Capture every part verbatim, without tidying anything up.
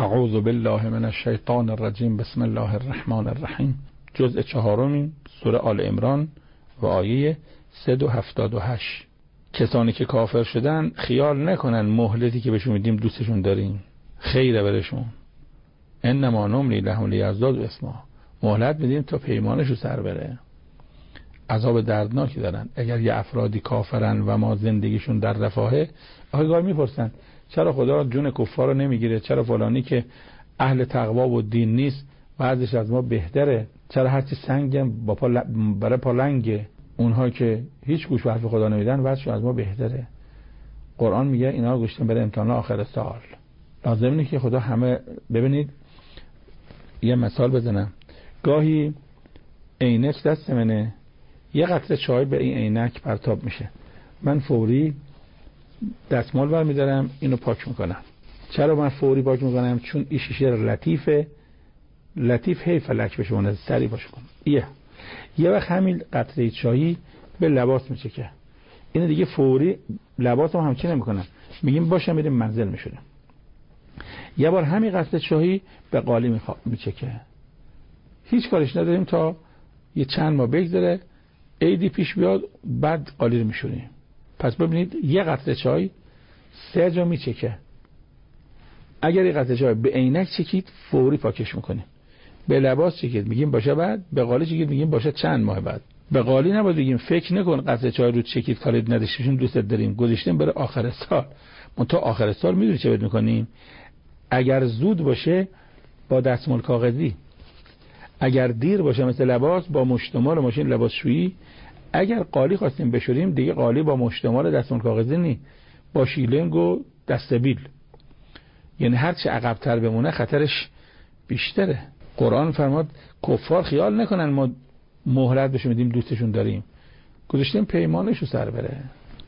اعوذ بالله من الشیطان الرجیم. بسم الله الرحمن الرحیم. جزء چهارم سوره آل عمران و آیه صد و هفتاد و هشت. کسانی که کافر شدن خیال نکنن مهلتی که بهشون میدیم دوستشون داریم، خیره برشون. انما نملی لهم لیزدادوا اثما. مهلت میدیم تا پیمانشو سر بره. عذاب دردناکی دارن. اگر یه افرادی کافرن و ما زندگیشون در رفاهه، آخه میپرسن چرا خدا جون کفار رو نمیگیره؟ چرا فلانی که اهل تقوا و دین نیست بعضش از ما بهتره؟ چرا هرچی سنگم با پا ل... برای پالنگه، اونها که هیچ گوش به حرف خدا نمیدن وضعشون از ما بهتره؟ قرآن میگه اینا رو گوشتن برای امتحان آخر سال. لازم اینه که خدا همه ببینید. یه مثال بزنم. گاهی عینک دست منه، یه قطره چای به این عینک پرتاب میشه، من فوری دستمال برمیدارم اینو پاک میکنم. چرا من فوری پاک میکنم؟ چون این شیشه لطیفه، لطیف هی فلک بشه اون از سری باشه کنم. یه یه وقت همین قطره چایی به لباس میچکه، اینو دیگه فوری لباس هم همچین نمیکنم، میگیم باشه میریم منزل میشوریم. یه بار همین قطره چایی به قالی میچکه، هیچ کارش نداریم تا یه چند ماه بگذره عیدی پیش بیاد بعد قالی رو میشوریم. پس ببینید یه قطره چای سه جا میچکه. اگر یه قطره چای به عینک چکید فوری پاکش میکنیم، به لباس چکید میگیم باشه بعد، به قالی چکید میگیم باشه چند ماه بعد. به قالی نباید بگیم فکر نکن قطره چای رو چکید کارید نداشتیم دوست داریم گذاشتیم برای آخر سال. ما تا آخر سال میدونی چه بد میکنیم؟ اگر زود باشه با دستمال کاغذی، اگر دیر باشه مثل لباس با مشتمال ماشین لباسشویی. اگر قالی خواستیم بشوریم دیگه قالی با مشتمال دستمال کاغذی نی، با شیلنگ و دستبیل. یعنی هرچه عقب‌تر بمونه خطرش بیشتره. قرآن فرماد کفار خیال نکنن ما مهلت بهشون میدیم دوستشون داریم، گذاشتیم پیمانشو سر بره.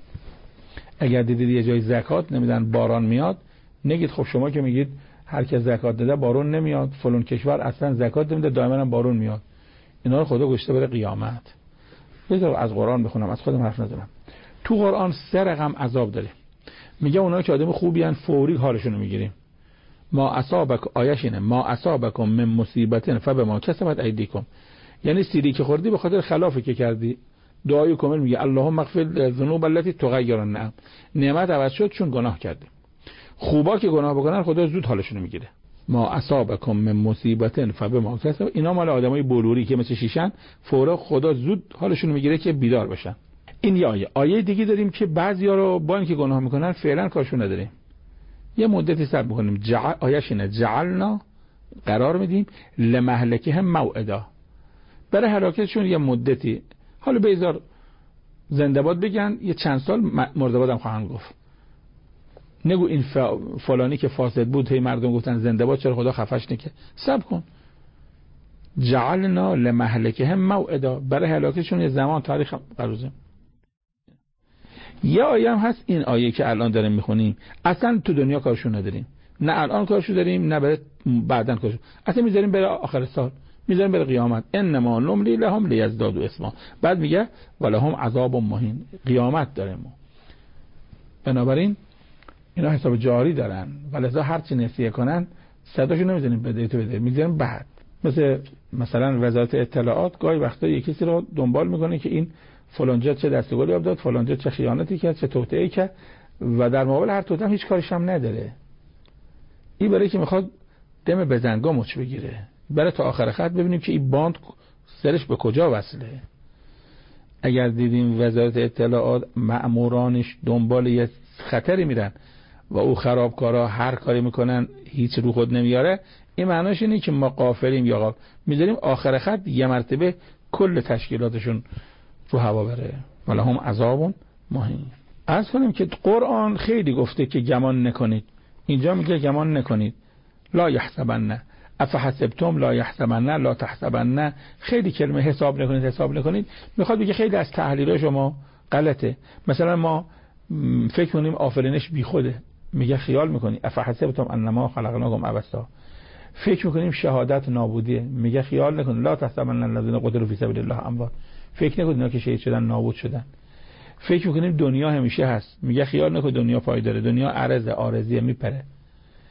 اگر دیدید یه جای زکات نمیدن باران میاد، نگید خب شما که میگید هر کی زکات نده بارون نمیاد، فلان کشور اصلا زکات نمیده دائما بارون میاد. اینا رو خدا گذاشته برای قیامت. بذار از قرآن بخونم، از خودم حرف نزنم. تو قرآن سه رقم عذاب داره. میگه اونایی که آدم خوبی ان فوری حالشون رو میگیریم. ما اصابک آیش اینه ما اصابکم من مصیبت فبما کسبت ایدیکم. یعنی سیری که خوردی به خاطر خلافی که کردی. دعای کامل میگه اللهم اغفر الذنوب التي تغیر النعم. نعمت عوض شد چون گناه کردی. خوبا که گناه بکنن خدا زود حالشون رو میگیره. ما اصابکم من مصیبت فبما کسبت. اینا مال آدمای بلوری که مثل شیشن، فورا خدا زود حالشون رو میگیره که بیدار بشن. این یه آیه. آیه دیگه داریم که بعضیا رو با اینکه گناه میکنن فعلا کارشون نداریم، یه مدتی صبر میکنیم. جعل آیه‌ش اینه جعلنا قرار میدیم لمهلکهم موعدا، برای هلاکتشون یه مدتی. حالا بیزار زنده باد بگن یه چند سال مرده بادم خواهند گفت. نگو این فلانی که فاسد بود هی مردم گفتن زنده باد چرا خدا خفش نکه. صبر کن. جعلنا لمهلکهم موعدا، برای هلاکتشون یه زمان تاریخ قراره. یه آیه هم هست، این آیه که الان داریم میخونیم اصلا تو دنیا کارشون نداریم، نه الان کارشون داریم نه برای بعدن کارشون، اصلا میذاریم برای آخر سال، میذاریم برای قیامت. انما نملی لهم لیزدادوا اثما. بعد میگه ولهم عذاب مهین، قیامت داریم. بنابراین اینا حساب جاری دارن، ولذا هر چی نسیه کنن صداشو نمیذاریم بده تو بده، میذاریم بعد. مثل مثلا وزارت اطلاعات گاهی وقتا یکی کسی رو دنبال میکنه که این فلانجا چه دستگلی آب داد، فلانجا چه خیانتی کرد، چه توطئه‌ای کرد، و در مقابل هر توطئه هیچ کارش هم نداره. این برای که میخواد دم بزنگا مچ بگیره، برای تا آخر خط ببینیم که این باند سرش به کجا وصله. اگر دیدیم وزارت اطلاعات مأمورانش دنبال یه خطری میرن و او خرابکارا هر کاری میکنن هیچ رو خود نمیاره، این معناش اینه که ما غافلیم یا غافل میذاریم آخر خط یه مرتبه کل تشکیلاتشون رو هوا بره. ولهم عذاب مهین. عرض کنیم که قرآن خیلی گفته که گمان نکنید، اینجا میگه گمان نکنید. لا یحسبن افحسبتم لا یحسبن لا تحسبن. خیلی کلمه حساب نکنید حساب نکنید میخواد بگه خیلی از تحلیل شما غلطه. مثلا ما فکر کنیم آفرینش بیخوده، میگه خیال میکنی افحسبتم انما خلقناکم عبثا. فکر میکنیم شهادت نابودیه، میگه خیال نکنید لا تحسبن الذين قتلوا فی سبیل الله اموات. فکر نکنید اینا که شهید شدن نابود شدن. فکر میکنیم دنیا همیشه هست، میگه خیال نکنید دنیا پایداره، دنیا عرض عارضیه میپره.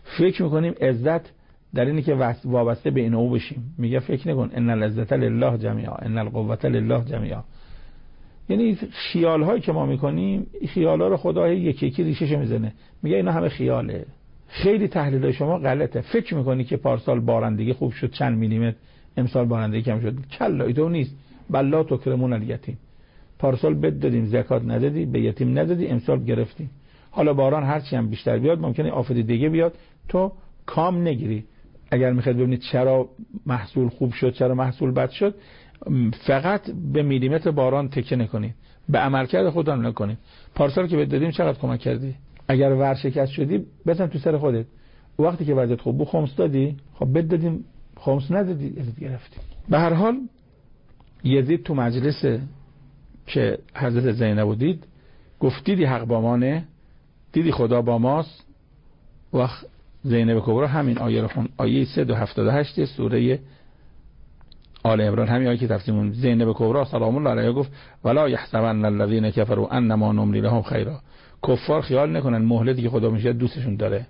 فکر میکنیم عزت در اینه که وابسته به این او بشیم. میگه فکر نکن ان العزت لله جمیعا ان القوة لله جمیعا. یعنی خیال هایی که ما میکنیم این خیال ها رو خدا یکی یکی ریشش میزنه، میگه اینا همه خیاله. خیلی تحلیل های شما غلطه. فکر میکنی که پارسال بارندگی خوب شد چند میلیمتر، امسال بارندگی کم شد. کلا ایدو نیست. بلا تکرمون الیتیم. پارسال بد دادیم زکات ندادی، به یتیم ندادی، امسال گرفتیم. حالا باران هرچی هم بیشتر بیاد ممکنه آفت دیگه بیاد، تو کام نگیری. اگر میخواید ببینید چرا محصول خوب شد چرا محصول بد شد، فقط به میلیمتر باران تکیه نکنید، به عملکرد خودت نکنید. پارسال که بد دادیم چقدر کمک کردی؟ اگر ورشکست شدی بزن تو سر خودت. وقتی که وضعیت خوب بود خمس دادی، خب بد دادیم خمس ندادی، ازت گرفتی. به هر حال یزید تو مجلس که حضرت زینب دید گفت دیدی حق با مانه، دیدی خدا با ماست. و زینب کبرا همین آیه رو خون، آیه صد و هفتاد و هشت سوره آل عمران، همین آیه که تفسیرمون. زینب کبرا سلام الله علیها گفت ولا یحسبن الذین کفروا انما نملی لهم خیرا. کفار خیال نکنن مهلتی که خدا میشه دوستشون داره.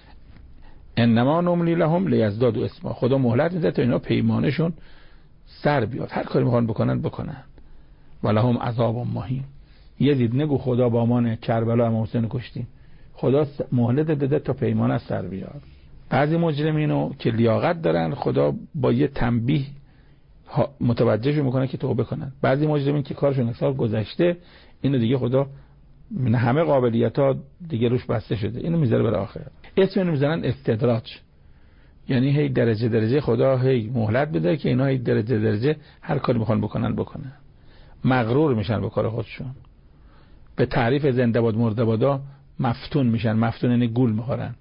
انما نملی لهم لیزدادوا اسما. خدا مهلت میده تا اینا پیمانشون سر بیاد، هر کاری میخوان بکنن بکنن. ولهم عذاب مهین. یزید نگو خدا با مانه، کربلا امام حسین کشتیم. خدا مهلت داده تا پیمان از سر بیاد. بعضی مجرمینو که لیاقت دارن خدا با یه تنبیه متوجهشون میکنه که توبه کنن. بعضی مجرمین که کارشون یک سال گذشته، اینو دیگه خدا من همه قابلیت‌ها دیگه روش بسته شده، اینو میذاره برای آخر. اسم اینو میذارن استدراج. یعنی هی درجه درجه خدا هی مهلت بده که اینا هی درجه درجه هر کاری میخوان بکنن بکنن. مغرور میشن به کار خودشون. به تعریف زنده باد مرده بادا مفتون میشن. مفتون یعنی گول میخورن.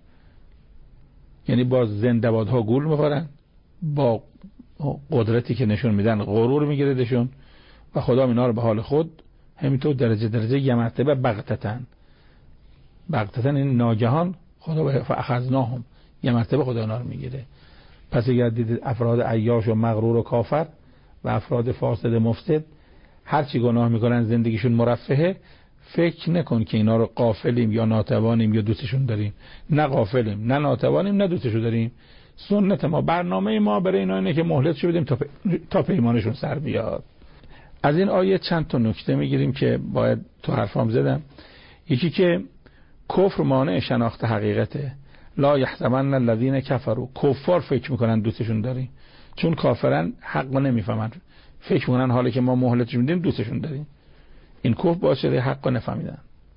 یعنی با زنده بادها گول میخورن، با قدرتی که نشون میدن غرور میگیره دشون و خدا اینا رو به حال خود همینطور درجه درجه یه مرتبه بغتتن. بغتتن این ناگهان خدا به فاخذناهم، یه مرتبه خدا اینا رو میگیره. پس اگر دیدید افراد عیاش و مغرور و کافر و افراد فاسد مفسد هر چی گناه میکنن زندگیشون مرفهه، فکر نکن که اینا رو غافلیم یا ناتوانیم یا دوستشون داریم. نه غافلیم نه ناتوانیم نه دوستشون داریم. سنت ما، برنامه ما برای اینا اینه که مهلتشو بدیم تا, پ... تا پیمانشون سر بیاد. از این آیه چند تا نکته میگیریم که باید تو حرفام زدم. یکی که کفر مانع شناخت حقیقته. لا یحسبن الذین کفروا. کفار فکر میکنن دوستشون داریم، چون کافرن حق نمیفهمن، فکر میکنن حالی که ما مهلتشون میدیم دوستشون داریم. این کفر باشه حق نفهمیدن.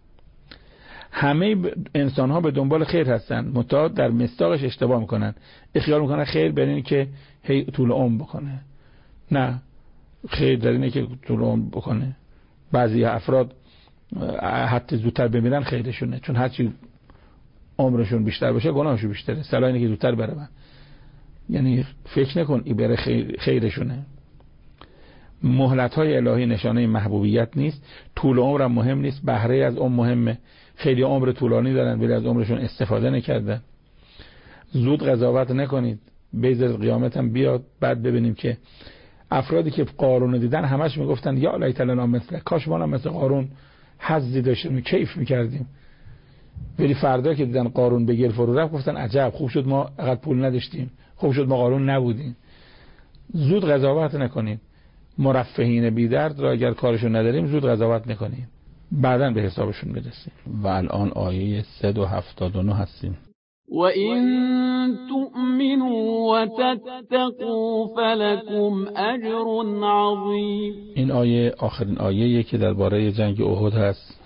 همه انسان ها به دنبال خیر هستن، منتها در مصداقش اشتباه میکنن. اخیال میکنن خیر بر اینه که هی طول عمر بکنه. نه، خیر در اینه که طول عمر بکنه. بعضی افراد حتی زودتر بمیرن خیرشونه، چون هرچی عمرشون بیشتر باشه گناهشون بیشتره. صلاح اینه که زودتر برن. یعنی فکر نکن این بره خیر خیرشونه. مهلت های الهی نشانه محبوبیت نیست. طول عمر مهم نیست، بهره از عمر مهمه. خیلی عمر طولانی دارن ولی از عمرشون استفاده نکردن. زود قضاوت نکنید، بذارید قیامت هم بیاد بعد ببینیم که افرادی که قارون دیدن همش میگفتن یا لیت لنا مثل، کاش ما هم مثل قارون حظی داشتیم کیف میکردیم. ولی فردا که دیدن قارون به گل فرو رفت گفتن عجب خوب شد ما اقل پول نداشتیم، خوب شد ما قارون نبودیم. زود قضاوت نکنید. مرفهین بی درد را اگر کارشون نداریم زود قضاوت نکنیم، بعداً به حسابشون برسیم. و الان آیه صد و هفتاد و نه هستیم. و این تؤمنوا و تتقوا فلکم اجر عظیم. این آیه آخرین آیه که درباره جنگ احد هست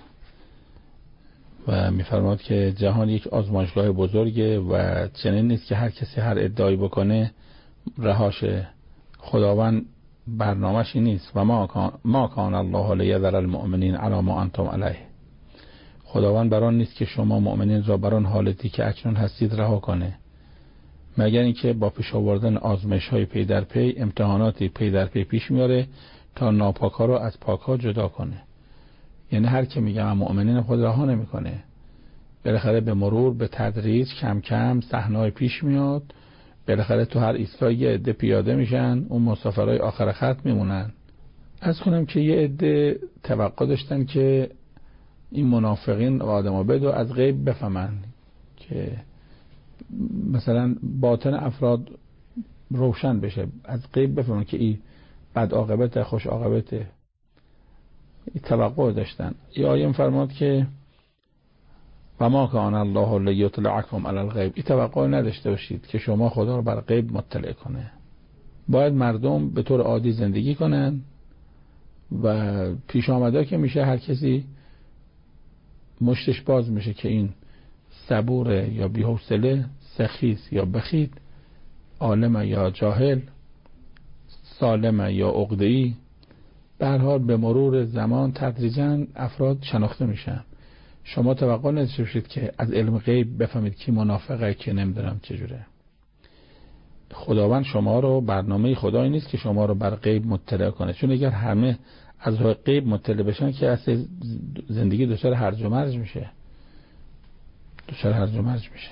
و میفرماد که جهان یک آزمایشگاه بزرگه و چنین نیست که هر کسی هر ادعایی بکنه رهاشه. خداوند برنامه‌ش نیست و ما کان ما کان الله لیذر المؤمنین علی ما انتم علیه. خداوند بران نیست که شما مؤمنین را بران حالتی که اکنون هستید رها کنه، مگر اینکه با پیش آوردن آزمایش‌های پی در پی، امتحاناتی پی در پی پیش میاره تا ناپاک‌ها را از پاک‌ها جدا کنه. یعنی هر کی میگه من مؤمنین خود رها نمی‌کنه، بالاخره به مرور به تدریج کم کم صحنه‌های پیش میاد. بالاخره تو هر ایستگاه یه عده پیاده میشن، اون مسافرهای آخر خط میمونن. از کنم که یه عده توقع داشتن که این منافقین و آدم عبد از غیب بفهمن که مثلا باطن افراد روشن بشه، از غیب بفهمن که این بد عاقبت خوش عاقبت، این توقع داشتن. یا آیه فرمود که و ما کان الله لیطلعکم علی الغیب، این توقع نداشته باشید که شما خدا رو بر غیب مطلع کنه. باید مردم به طور عادی زندگی کنن و پیش آمده که میشه هر کسی مشتش باز میشه که این صبوره یا بی‌حوصله، سخیس یا بخیل، عالم یا جاهل، سالم یا عقده‌ای. به هر حال به مرور زمان تدریجاً افراد شناخته میشن. شما توقع نداشته باشید که از علم غیب بفهمید کی منافقه کی نمیدونم چجوره. خداوند شما رو، برنامه خدایی نیست که شما رو بر غیب مطلع کنه، چون اگر همه از غیب مطلع بشن که اصلا زندگی دچار هرج و مرج میشه، دچار هرج و مرج میشه،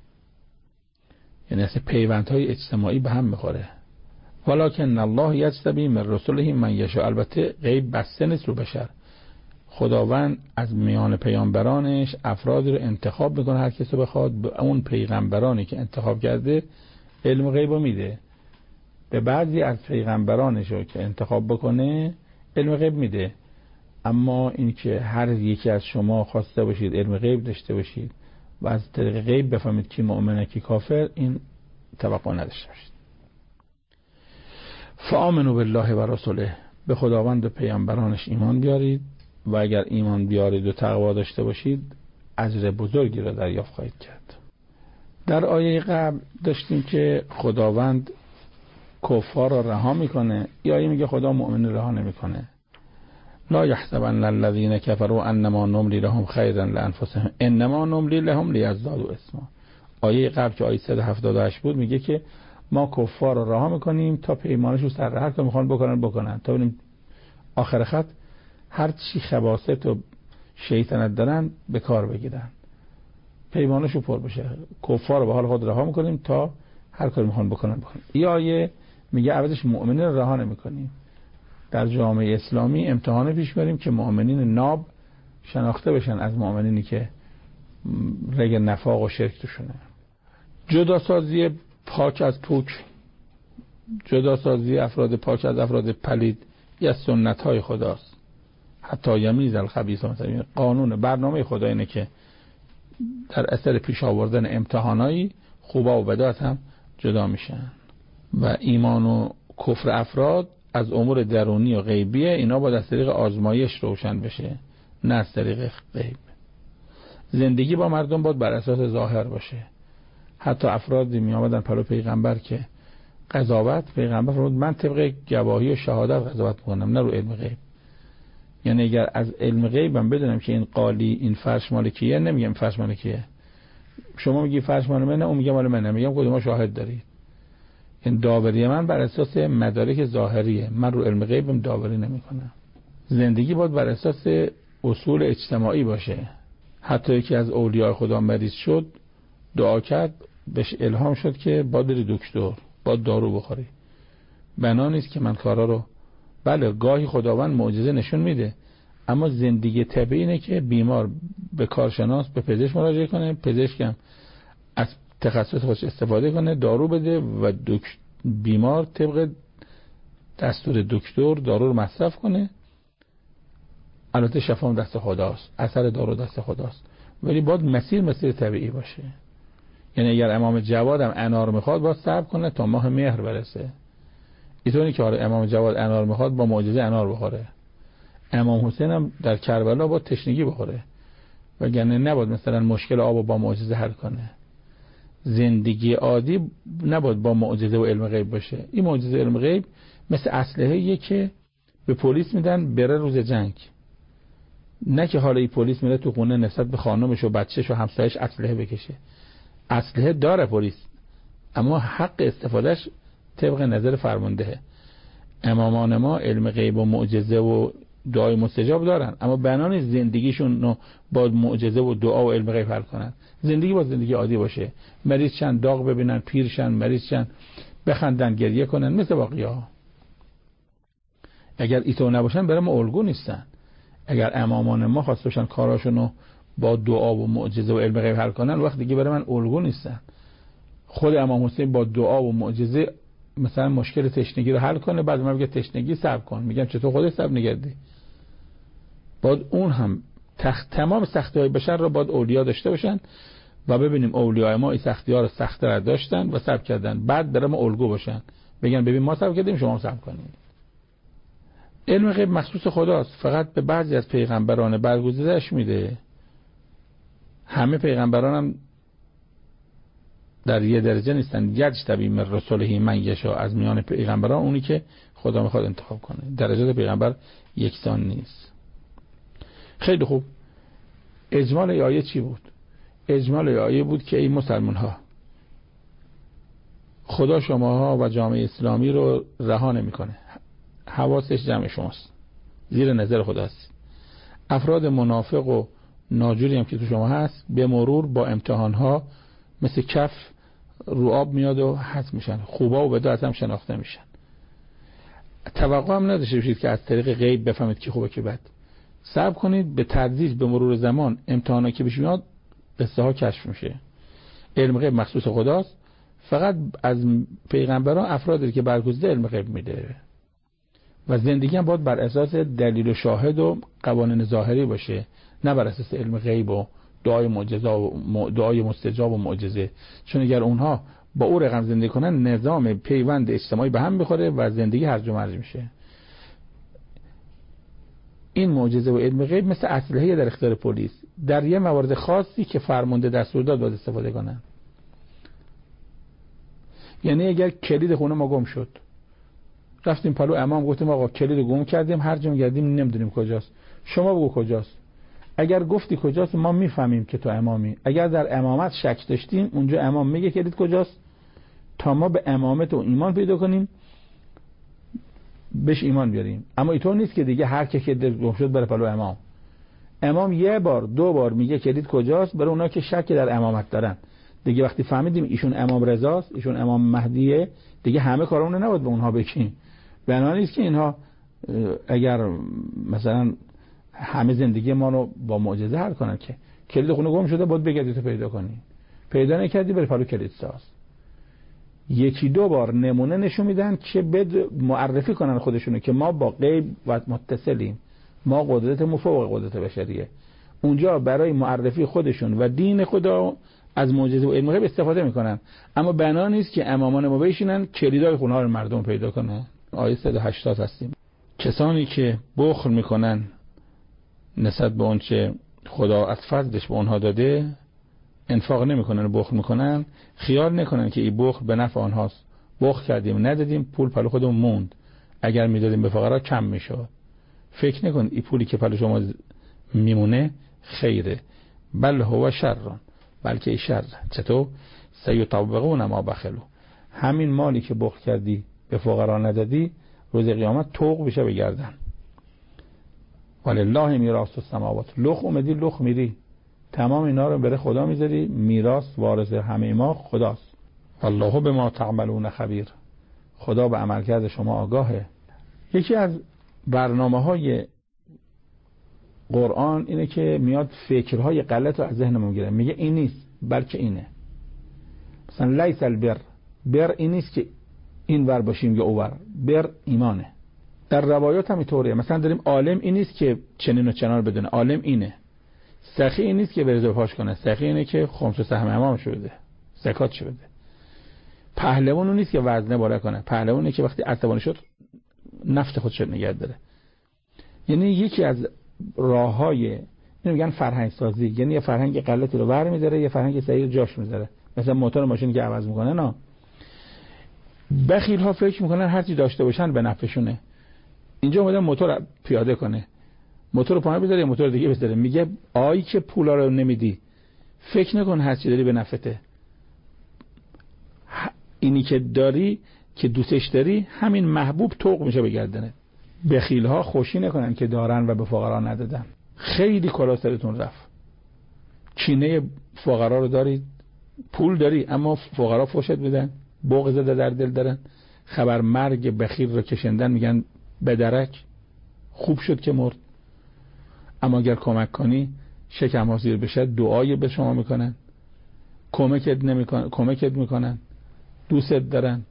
یعنی اصلا پیوندهای اجتماعی به هم میخوره. ولکن الله یجتبی من رسله من یشاء. البته غیب بسته نیست رو بشر، خداوند از میان پیامبرانش افرادی رو انتخاب میکنه، هر کسی بخواد به اون پیغمبرانی که انتخاب کرده علم غیب رو میده. به بعضی از پیغمبرانش رو که انتخاب بکنه علم غیب میده. اما این که هر یکی از شما خواسته باشید علم غیب داشته باشید و از طریق غیب بفهمید کی مؤمنه کی کافر، این توقع نداشته باشید. فآمنوا بالله و رسوله، به خداوند و پیامبرانش ایمان بیارید و اگر ایمان بیارید و تقوا داشته باشید اجر بزرگی را دریافت خواهید کرد. در آیه قبل داشتیم که خداوند کفار را رها میکنه، یا آیه میگه خدا مؤمن رها نمیکنه. لا یحسبن الذین کفروا انما نملی لهم خیرا لانفسهم انما نملی لهم لیزدادوا اثما. آیه قبل که آیه صد و هفتاد و هشت بود میگه که ما کفار را رها میکنیم تا پیمانشو سر هر که میخوان بکنن بکنن، تا ببینیم آخر خط هر چی خباثت و شیطنت دارن به کار بگیرن، پیمانشو پر بشه. کفار رو به حال خود رها میکنیم تا هر کاری میخوان بکنن بکنن. این آیه میگه عوضش مؤمنین رو رها نمیکنیم. در جامعه اسلامی امتحان پیش بریم که مؤمنین ناب شناخته بشن از مؤمنینی که رگ نفاق و شرک توشونه. جدا سازی پاک از پوک، جدا سازی افراد پاک از افراد پلید یه سنت های خداست. حتی یمیز الخبیث، مثلا قانون برنامه خدا اینه که در اثر پیش آوردن امتحانایی خوبا و بدات هم جدا میشن و ایمان و کفر افراد از امور درونی و غیبیه، اینا باید از طریق آزمایش روشن بشه نه از طریق غیب. زندگی با مردم باید بر اساس ظاهر باشه. حتی افرادی می آمدن پلو پیغمبر که قضاوت، پیغمبر فرمود من طبق گواهی و شهادت قضاوت میکنم نه رو علم غیب. یعنی اگر از علم غیبم بدونم که این قالی این فرش مال کیه، نمیگم فرش مال کیه. شما میگی فرش مال منه، اون میگه مال منه، میگم کدوم شاهد دارید. این داوری من بر اساس مدارک ظاهریه، من رو علم غیبم داوری نمیکنم. زندگی باید بر اساس اصول اجتماعی باشه. حتی یکی از اولیاء خدا مریض شد، دعا کرد، بهش الهام شد که باید بری دکتر، باید دارو بخوری. بنا نیست که من کارا رو، بله گاهی خداوند معجزه نشون میده، اما زندگی طبیعی اینه که بیمار به کارشناس به پزشک مراجعه کنه، پزشکم از تخصص خودش استفاده کنه، دارو بده و دکتر بیمار طبق دستور دکتر دارو رو مصرف کنه. البته شفا دست خداست، اثر دارو دست خداست، ولی باید مسیر مسیر طبیعی باشه. یعنی اگر امام جواد هم انار میخواد باید صبر کنه تا ماه مهر برسه. اینطوری که امام جواد انار میخواد با معجزه انار بخوره. امام حسین هم در کربلا با تشنگی بخوره، وگرنه نباید مثلا مشکل آب با معجزه حل کنه. زندگی عادی نباید با معجزه و علم غیب باشه. این معجزه علم غیب مثل اسلحه‌ایه که به پلیس میدن بره روز جنگ، نه که حالا این پلیس میره تو خونه نسبت به خانمش و بچه‌ش و همسایه‌اش اسلحه بکشه. اسلحه داره پلیس، اما حق استفادهش طبق نظر فرمانده. امامان ما علم غیب و معجزه و دعای مستجاب دارن، اما بنان زندگیشون رو با معجزه و دعا و علم غیب حل کنن. زندگی با زندگی عادی باشه، مریض چند داغ ببینن، پیرشن مریض چند بخندن گریه کنن مثل باقی‌ها. اگر ایتو نباشن برای ما الگو نیستن. اگر امامان ما خواستشن کاراشون رو با دعا و معجزه و علم غیب حل کنن، وقت دیگه برای من الگو نیستن. خود امام حسین با دعا و معجزه مثلا مشکل تشنگی رو حل کنه، بعد من میگه تشنگی صبر کن، میگم چطور خودت صبر نگردی؟ باید اون هم تخت تمام سختی‌های بشر رو باید اولیا داشته باشن و ببینیم اولیای ما این سختی‌ها رو سخت‌تر داشتن و صبر کردن، بعد برام الگو باشن بگن ببین ما صبر کردیم شما صبر کنید. علم غیب مخصوص خداست، فقط به بعضی از پیغمبران برگزیده‌اش میده. همه پیغمبران هم در یه درجه نیستن. یجتبی من رسوله من یشاء، از میان پیغمبران اونی که خدا میخواد انتخاب کنه. درجات پیغمبر یکسان نیست. خیلی خوب. اجمال آیه چی بود؟ اجمال آیه بود که ای مسلمان ها، خدا شماها و جامعه اسلامی رو رها نمیکنه، حواسش جمع شماست، زیر نظر خداست. افراد منافق و ناجوری هم که تو شما هست به مرور با امتحانها مثل کف رو آب میاد و حذف میشن، خوبا و بدا هم شناخته میشن. توقع هم نداشته باشید که از طریق غیب بفهمید کی خوبه کی بد. صبر کنید، به تدریج به مرور زمان امتحانا که پیش میاد قصه ها کشف میشه. علم غیب مخصوص خداست، فقط از پیغمبران افرادی که برگزیده علم غیب میده و زندگی هم باید بر اساس دلیل و شاهد و قوانین ظاهری باشه، نه بر اساس علم غیب و دعای معجزه و دعای مستجاب و معجزه. چون اگر اونها با او رقم زندگی کنن نظام پیوند اجتماعی به هم بخوره و زندگی هرج و مرج میشه. این معجزه و علم غیب مثل اسلحه در اختیار پلیس، در یه موارد خاصی که فرمانده دستور داد باید استفاده کنن. یعنی اگر کلید خونه ما گم شد، رفتیم پلو امام گفتیم آقا کلید گم کردیم، هر جا گردیم نمیدونیم کجاست، شما بگو کجاست. اگر گفتی کجاست ما میفهمیم که تو امامی. اگر در امامت شک داشتیم اونجا امام میگه کلید کجاست تا ما به امامت و ایمان پیدا کنیم بهش ایمان بیاریم. اما اینطور نیست که دیگه هر کی که گم شد بره پلو امام. امام یه بار دو بار میگه کلید کجاست، برای اونایی که شک در امامت دارن. دیگه وقتی فهمیدیم ایشون امام رضاست، ایشون امام مهدیه، دیگه همه کارمون رو نباید به اونها بگیم. بنا نیست که اینها اگر مثلا همه زندگی ما رو با معجزه حل کنن که کلید خونه گم شده باید بگردی تو پیدا کنی، پیدا نکردی بری پلو کلید ساز. یکی دو بار نمونه نشون میدن که بد معرفی کنن خودشونو که ما با غیب و متصلیم، ما قدرت مفوق قدرت بشریه. اونجا برای معرفی خودشون و دین خدا از معجزه و علم غیب استفاده میکنن، اما بنا نیست که امامان ما بشینن کلیدای خونه ها رو مردم پیدا کنن. آیه صد و هشتاد هستیم. کسانی که بخل میکنن نسبت به اون چه خدا از فضلش به اونها داده، انفاق نمیکنن و بخل میکنن، خیال نکنن که این بخل به نفع آنهاست. بخل کردیم ندادیم، پول پلو خودمون موند، اگر میدادیم به فقرا کم میشد. فکر نکن این پولی که پلو شما میمونه خیره، بل هو شر، بلکه ای شر. چطور؟ سیطوقون ما بخلو، همین مالی که بخل کردی به فقرا ندادی روز قیامت طوق بشه بگردن. ولله میراث السماوات، لخ اومدی لخ میری، تمام اینا رو بره خدا میذاری، میراث وارث همه ما خداست. والله بما تعملون خبیر، خدا به عملکرد شما آگاهه. یکی از برنامه‌های قرآن اینه که میاد فکرهای غلط رو از ذهنمون میگیره، میگه این نیست بلکه اینه. مثلا لیس البر، بر این نیست که این ور باشیم یا اوور، بر ایمانه. در روایات هم اینطوریه، مثلا داریم عالم این نیست که چنین و چنان بدونه، عالم اینه. سخی این نیست که بریزه پاش کنه، سخی اینه که خمس و سهم امام شو بده، زکات شو بده. پهلوان اون نیست که وزنه بالا کنه، پهلوانه که وقتی عصبانی شد نفت خودش نگه داره. یعنی یکی از راههای اینو میگن فرهنگ سازی، یعنی یه فرهنگ غلطی رو برمی‌داره یه فرهنگ صحیح جاش میذاره. مثلا موتور ماشین که عوض میکنه، نه بخیل ها فکر میکنن هر چی داشته باشن به نفعشونه. اینجا اومده موتور پیاده کنه، موتور رو پایین بذاره موتور دیگه بذاره، میگه آی که پولا رو نمیدی فکر نکن هر چی داری به نفعته. اینی که داری که دوستش داری همین محبوب طوق میشه به گردنت. بخیل ها خوشی نکنن که دارن و به فقرا ندادن. خیلی کلا سرتون رفت. چینه فقرا رو دارید، پول داری اما فقرا فوشت میدن، بغض در دل دارن، خبر مرگ بخیل رو کشندن میگن بدرک، خوب شد که مرد. اما اگر کمک کنی شکم ها زیر بشه، دعای به شما میکنن، کمکت نمیکنن، کمکت میکنن. دوست دارن.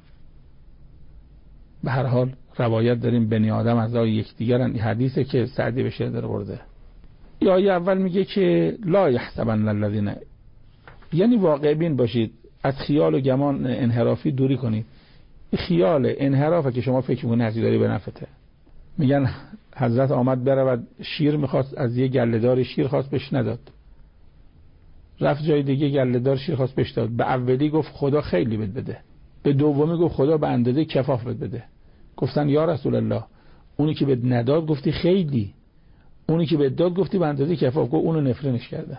به هر حال روایت داریم بنی آدم اعضای یکدیگرن. این حدیثه که سعدی به شعر در برده. یا آیه اول میگه که لا یحسبن الذین، یعنی واقع بین باشید، از خیال و گمان انحرافی دوری کنید. خیال انحرافه که شما فکر می‌کنید هستی داری به نفته. میگن حضرت آمد برود شیر میخواست از یه گله‌دار شیر خواست بهش نداد، رفت جای دیگه گله‌دار شیر خواست بهش داد. به اولی گفت خدا خیلی بد بده، به دومی گفت خدا به اندازه کفاف بد بده. گفتن یا رسول الله اونی که بد نداد گفتی خیلی، اونی که بد داد گفتی به اندازه کفاف. گفت اونو نفرینش کردم.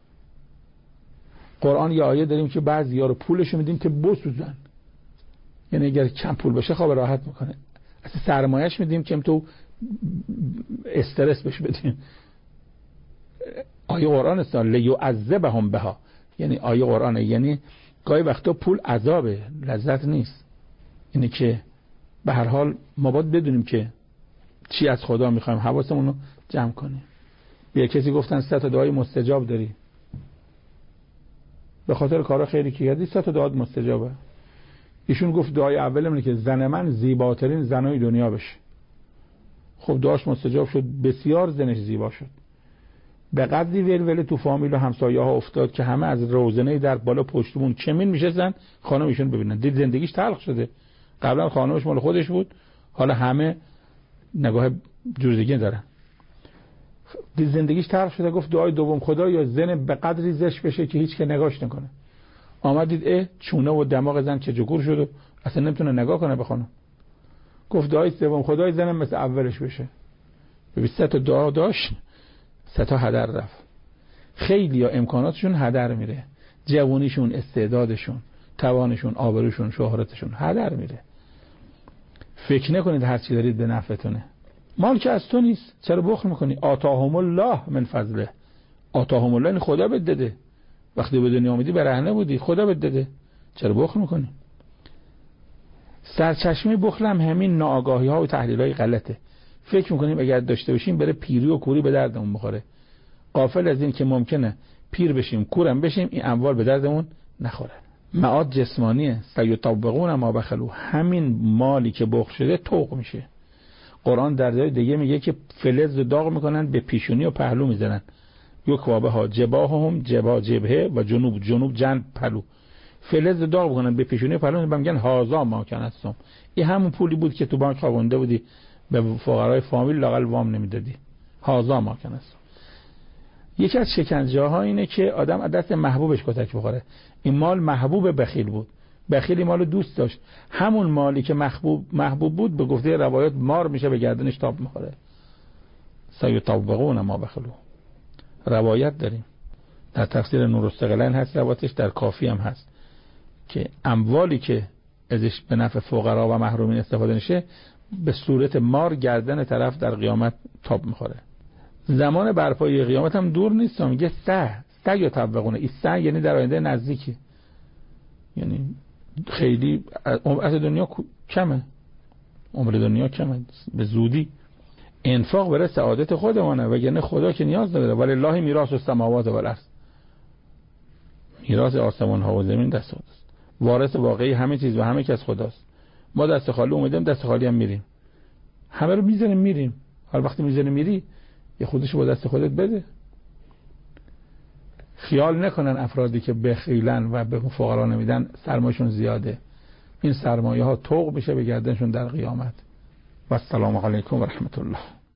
قرآن یه آیه داریم که بعضیا رو پولشو میدیم که بسوزن، یعنی اگر کم پول باشه خواب راحت میکنه. اصلا سرمایه‌اش میدیم که تو استرس بهش بدیم. آیه قرآن است لیعذبهم بها، یعنی آیه قرآنه، یعنی گاهی وقتا پول عذابه، لذت نیست. اینه که به هر حال ما باید بدونیم که چی از خدا میخوایم، حواسمون رو جمع کنیم. بیا کسی گفتن سه تا دعای مستجاب داری، به خاطر کارا خیری که کردی سه تا دعا مستجابه. ایشون گفت دعای اولم اینه که زن من زیباترین زنای دنیا بشه. خب دعاش مستجاب شد، بسیار زنش زیبا شد. به قدری ولوله تو فامیل و همسایه ها افتاد که همه از روزنه در بالا پشتمون چمین میشستن خانم ایشون ببینن. دید زندگیش تلخ شده. قبلا خانمش مال خودش بود، حالا همه نگاه جور دیگه دارن. دید زندگیش تلخ شده. گفت دعای دوم خدا یا زن به قدری زشت بشه که هیچ که نگاش نکنه. آمد دید اه چونه و دماغ زن چه جگور شد و اصلا نمیتونه نگاه کنه به خانم. گفت دعای سوم خدای زنم مثل اولش بشه. ببین سه تا دعا داشت، سه تا هدر رفت. خیلی ها امکاناتشون هدر میره، جوانیشون، استعدادشون، توانشون، آبروشون، شهرتشون هدر میره. فکر نکنید هر چی دارید به نفعتونه. مال که از تو نیست، چرا بخل میکنی؟ آتاهم الله من فضله. آتاهم الله این خدا بهت داده. وقتی به دنیا آمدی برهنه بودی، خدا بهت داده، چرا بخل میکنی؟ سرچشمه بخل هم همین ناآگاهی ها و تحلیل های غلطه. فکر میکنیم اگر داشته باشیم بره پیری و کوری به دردمون بخوره، غافل از این که ممکنه پیر بشیم کورم بشیم این اموال به دردمون نخوره. معاد جسمانیه. سیطوقون ما بخلو، همین مالی که بخل شده طوق میشه. قرآن در جای دیگه میگه که فلز داغ میکنن به پیشونی و پهلو میزنن. یک وابه ها جباههم جبا جبهه و جنوب جنوب جنب پلو. فلز داغ میکنن به پیشونی و پهلو، میگن هازا ما کنستم. این همون پولی بود که تو بانک خوابونده بودی به فقرای فامیل لاقل وام نمیدادی. هازا ما کنستم. یکی از شکنجه ها اینه که آدم از دست محبوبش کتک بخوره. این مال محبوب بخیل بود، بخیلی مالو دوست داشت. همون مالی که محبوب محبوب بود به گفته روایات مار میشه به گردنش تاب میخوره. سیطوقون ما بخلو. روایت داریم در تفسیر نورالثقلین هست، روایتش در کافی هم هست که اموالی که ازش به نفع فقرا و محرومین استفاده نشه به صورت مار گردن طرف در قیامت تاب میخوره. زمان برپایی قیامت هم دور نیست. میگه سه سه یا طبقونه. این سه یعنی در آینده نزدیکی، یعنی خیلی عمر دنیا کمه، عمر دنیا کمه، به زودی انفاق بره سعادت خودمونه، وگرنه خدا که نیاز نداره. ولله میراث السماوات و الارض، میراث آسمان ها و زمین دست خداست. وارث واقعی همه چیز و همه کس خداست. ما دست خالی اومدیم، دست خالی هم میریم. همه رو میذاریم میریم. هر وقتی میذاریم میری یه خودش با دست خودت بده. خیال نکنن افرادی که بخیلن و به فقرا نمیدن سرمایه‌شون زیاده. این سرمایه ها طوق میشه به گردنشون در قیامت. و السلام علیکم و رحمت الله.